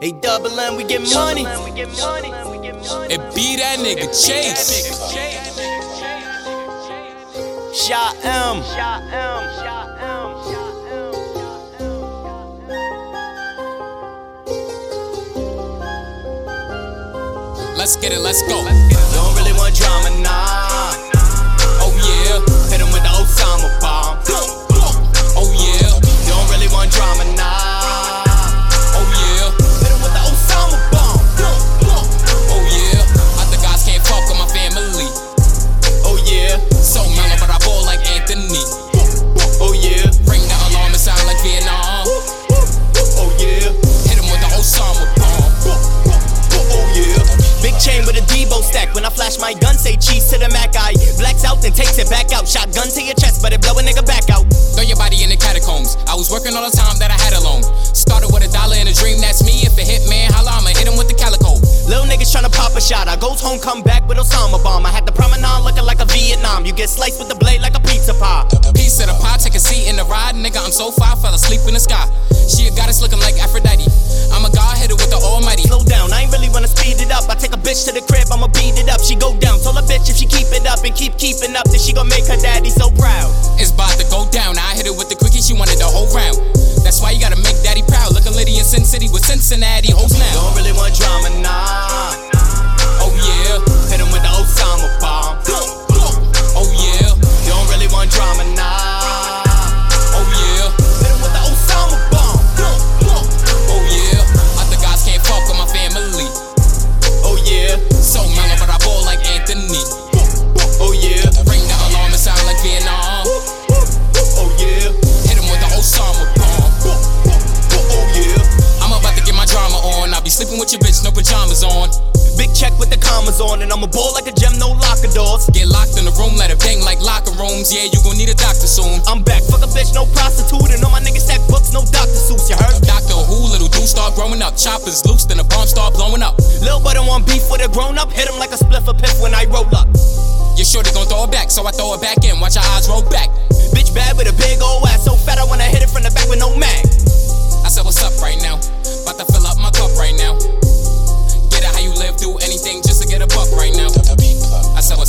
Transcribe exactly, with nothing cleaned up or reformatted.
They double M, we get money. It be that nigga Chase. Shot M. Let's get it, let's go. Don't really want drama, nah. Oh yeah, Hit him with the Osama bomb. oh yeah, Don't really want drama, nah. oh yeah, Hit him with the Osama bomb. oh yeah. Other guys can't fuck with my family. Oh yeah, So mellow, but I ball like Anthony. oh yeah, Ring the alarm, it sound like Vietnam. oh yeah, Hit him with the Osama bomb. oh yeah. Big chain with a Debo stack. When I flash my gun, say cheese to the Mac. I blacks out, then takes it back out. Shotgun to your chest, but it blow a nigga back out. Throw your body in the catacombs. I was working all the time that I had alone. Started with a dollar in a dream, that's me. If it hit, man, holla, I'ma hit him with the calico. Little niggas tryna pop a shot. I goes home, come back with Osama bomb. I had the promenade looking like a Vietnam. You get sliced with the blade like a pizza pie. Piece of the pie, take a seat in the ride. Nigga, I'm so far, fell asleep in the sky. She a goddess looking like Aphrodite. I'm a god, hit her with the almighty. Slow down, I ain't really wanna speed it up. I take a bitch to the crib, I'ma beat it up. She go down, told a bitch if she keep it up and keep keeping up, then she gon' make her daddy so proud. It's about to go down. I hit it with the quickie, she wanted the whole round. That's why you gotta make daddy proud. Looking litty in Sin City with Cincinnati hoes now. Don't really want drama, nah. Oh yeah, Hit him with the Osama bomb. oh yeah, Don't really want drama, nah. oh yeah, Hit him with the Osama bomb. oh yeah. Other guys can't fuck with my family. Oh yeah, So mellow, but I ball like Anthony. oh yeah, Ring the alarm, it sound like Vietnam. oh yeah, Hit him with the Osama bomb. oh yeah. I'm about to get my drama on. I'll be sleeping with your bitch, no pajamas on. Big check with the commas on, and I'ma ball like a gem, no locker doors. Get locked in the room, let it bang like locker rooms. Yeah, you gon' need a doctor soon. I'm back, fuck a bitch, no prostitute, and all my niggas stack books, no Doctor Seuss, you heard? Doctor Who, little dude start growing up. Choppers loose, then the bomb start blowing up. Lil' buddy want beef with a grown up, hit him like a spliff or piff when I roll up. Your shorty gon' throw it back, so I throw it back in. Watch her eyes roll back. Bitch bad with a big old ass, so fat I wanna hit it from the back with no mag. I said, what's up right now? About to fill up my cup right now. Get it how you live, do anything just to get a buck right now. I said, what's